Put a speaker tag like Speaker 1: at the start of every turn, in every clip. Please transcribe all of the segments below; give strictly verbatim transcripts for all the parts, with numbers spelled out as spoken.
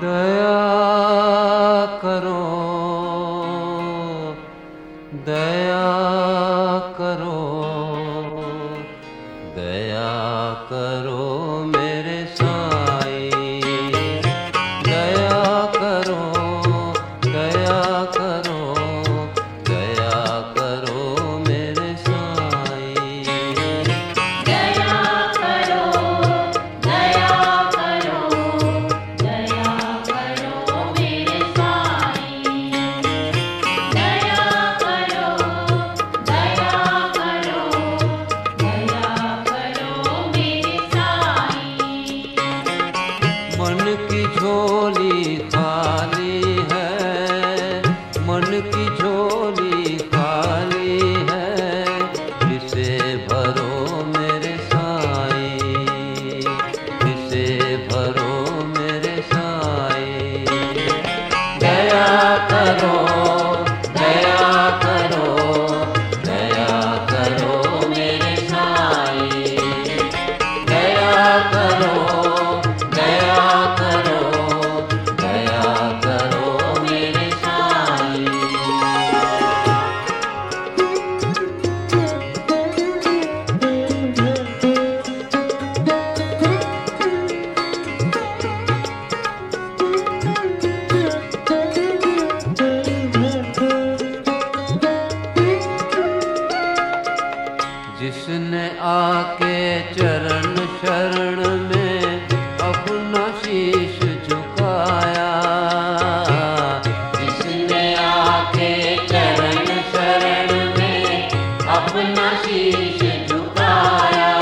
Speaker 1: दया करो, दया करो, दया करो मेरे साईं। दया करो, दया करो, दया करो मेरे साईं।
Speaker 2: दया करो, दया करो, दया करो मेरे साईं। दया करो, दया करो, दया करो मेरे साईं।
Speaker 1: मन की झोली खाली है, मन की झोली खाली है, इसे भरो मेरे साईं, इसे भरो मेरे साईं। दया करो, दया करो, दया करो मेरे साईं। दया करो, दया करो, दया करो मेरे साईं। जिसने आके चरण शरण में अपना शीश झुकाया, जिसने आके चरण शरण में अपना शीश झुकाया,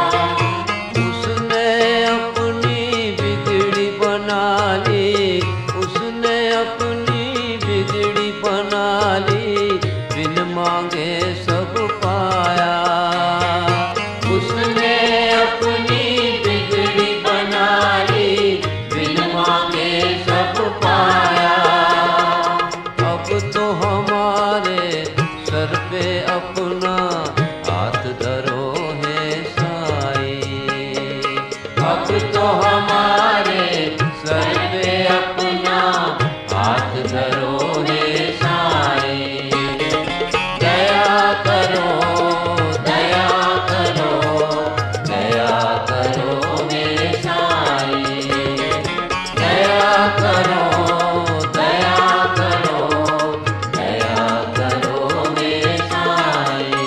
Speaker 1: उसने अपनी बिगड़ी बना ली, उसने अपनी बिगड़ी बना ली, बिन मांगे सब पाया। उसने अपनी बिगड़ी बना ली, बिन मांगे सब पाया। अब तो हमारे सर पे अपना हाथ धरो है साईं। अब तो हमारे सर पे अपना हाथ धरो है साईं। दया करो, दया करो, दया करो मेरे साईं। दया करो, दया करो, दया करो मेरे साईं।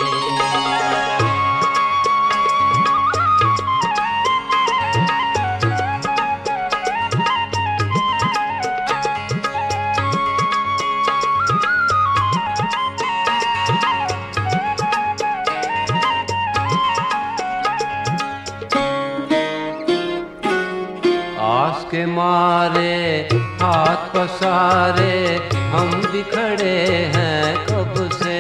Speaker 1: आस के मारे हाथ पसारे हम भी खड़े हैं कब से।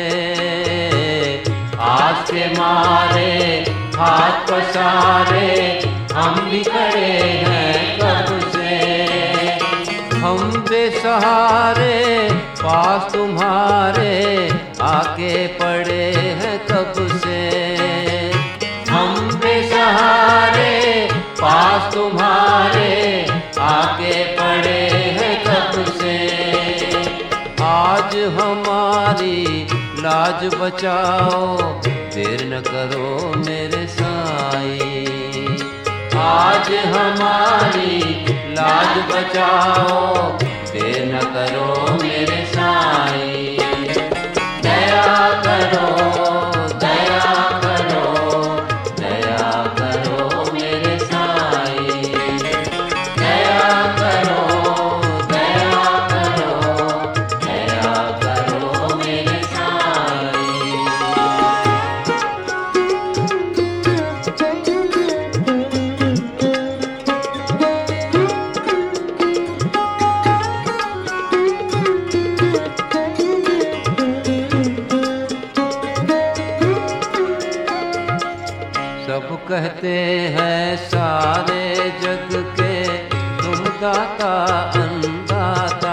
Speaker 1: आस के मारे हाथ पसारे हम भी खड़े हैं कब से। हम बेसहारे पास तुम्हारे आके पड़े हैं कब से। हम बेसहारे पास तुम्हारे आके पड़े हैं कब से। आज हमारी लाज बचाओ, देर न करो मेरे साईं। आज हमारी लाज बचाओ, देर न करो मेरे साईं। दया करो, दया करो, दया करो मेरे साईं। दया करो, दया करो, दया करो मेरे साईं। सब कहते हैं सारे जग के तुम दाता अन्नदाता।